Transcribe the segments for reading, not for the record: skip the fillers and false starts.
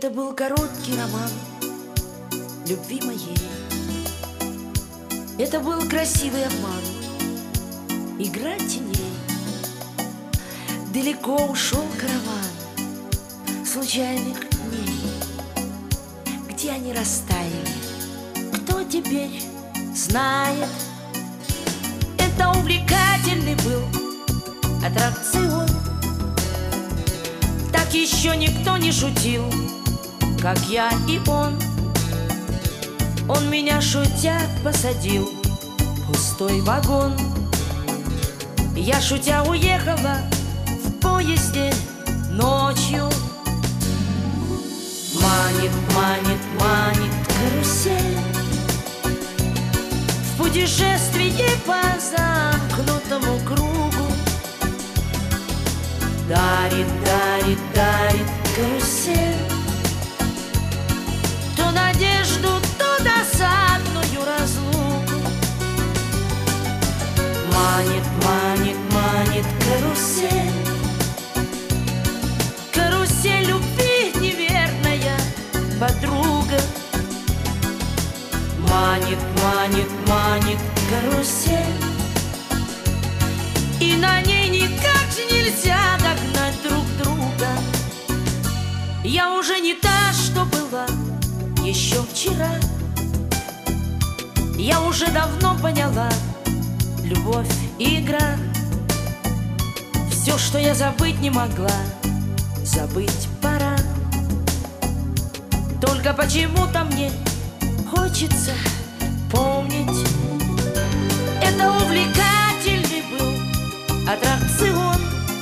Это был короткий роман любви моей. Это был красивый обман, игра теней. Далеко ушел караван случайных дней. Где они растаяли, кто теперь знает? Это увлекательный был аттракцион. Так еще никто не шутил, как я и он. Он меня, шутя, посадил в пустой вагон. Я, шутя, уехала в поезде ночью. Манит, манит, манит карусель в путешествии по замкнутому кругу. Дарит, дарит, дарит карусель то надежду, то досадную разлуку. Манит, манит, манит карусель, карусель любви, неверная подруга. Манит, манит, манит карусель, и на ней никак же нельзя догнать друг друга. Я уже не та, что была еще вчера. Я уже давно поняла, любовь — игра. Все, что я забыть не могла, забыть пора. Только почему-то мне хочется помнить. Это увлекательный был аттракцион.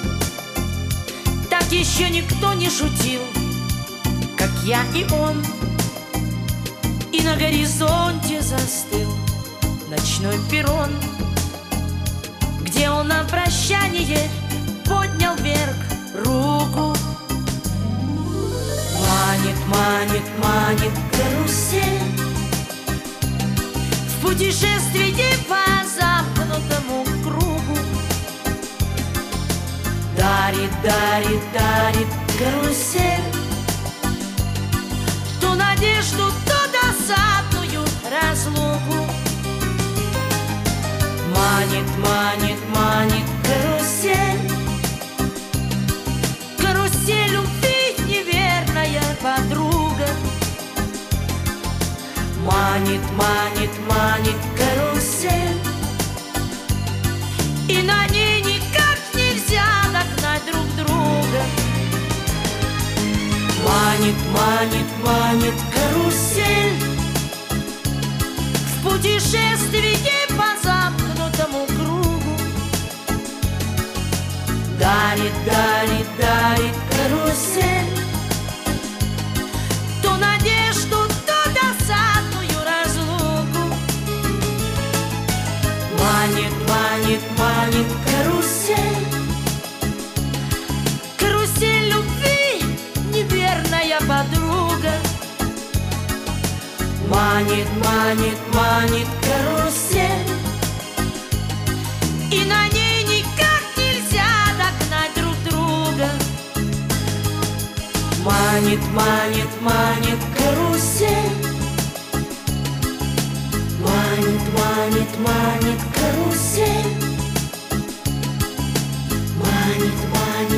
Так еще никто не шутил, как я и он. И на горизонте застыл ночной перрон, где он на прощание поднял вверх руку. Манит, манит, манит карусель в путешествии по замкнутому кругу. Дарит, дарит, дарит карусель то надежду, то досадную разлуку. Манит, манит, манит карусель, карусель любви, неверная подруга. Манит, манит, манит карусель, и на ней никак нельзя догнать друг друга. Манит, манит, манит карусель в путешествии по замкнутому кругу. Дарит, дарит, дарит карусель то надежду, то досадную разлуку. Манит, манит, манит карусель, карусель любви, неверная подруга. Манит, манит, манит карусель, и на ней никак нельзя догнать друг друга. Манит, манит, манит карусель, манит, манит, манит карусель, манит, манит.